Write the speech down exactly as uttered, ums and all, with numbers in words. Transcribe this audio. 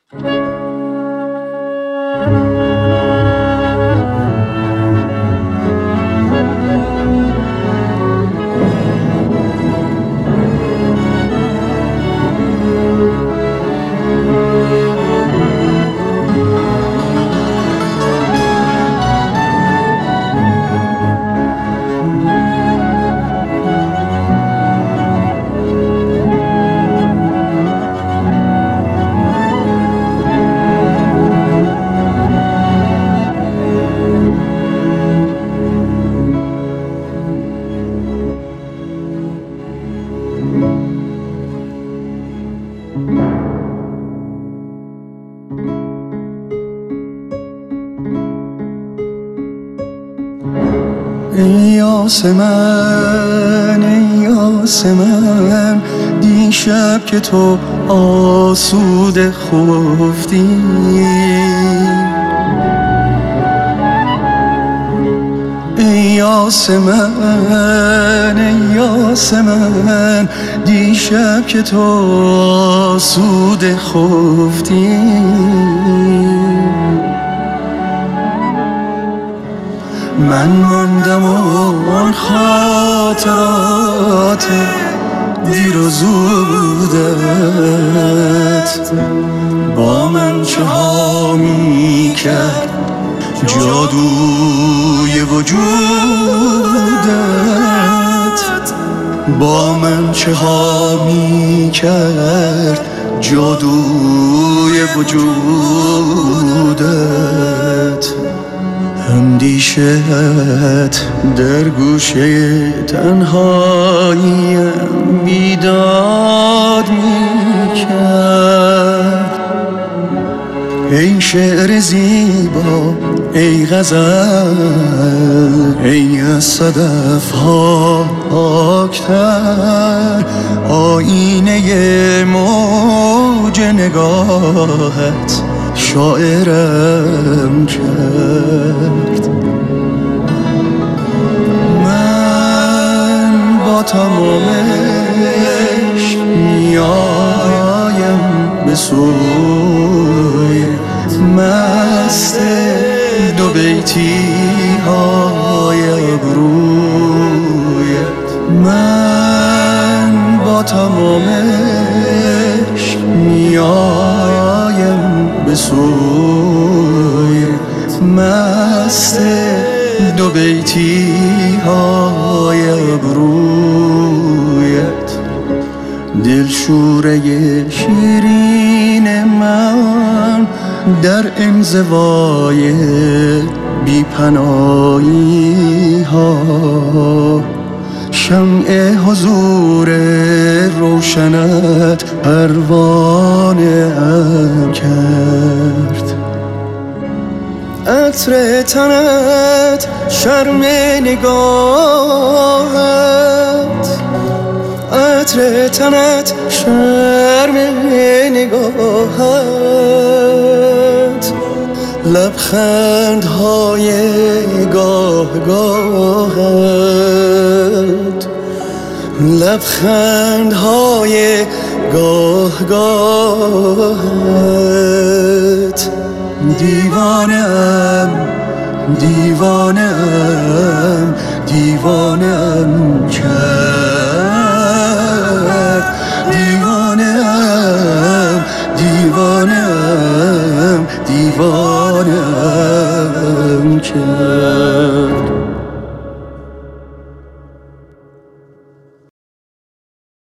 ای آسمان ای آسمان، دیشب که تو آسوده خفتی، ای آسمان ای آسمان، دیشب که تو آسوده خفتی، من ماندم و آن خاطرات دیر و زودت با من چه ها می کرد جادوی وجودت، با من چه ها می کرد جادوی وجودت. اندیشت در گوشه تنهاییم بیداد می کرد، ای شعر زیبا ای غزل، ای از صدف ها پاکتر، آینه موج نگاهت شاعرم کرد. من با تمام عشق میایم به سوی مست دو بیتی های ابرویت، من با تمام عشق میایم به سوی مست دو بیتی های ابرویت. دلشوره شیرین من در انزوای بی پناهی ها، شمع حضور روشنت پروانه ام کرد، عطر تنت شرم نگاهت، عطر تنت شرم نگاهت، لبخندهای گاه گاهت، لبخندهای گاه گاهت. دیوانم دیوانم دیوانم کرد، دیوانم دیوانم دیوانم کرد.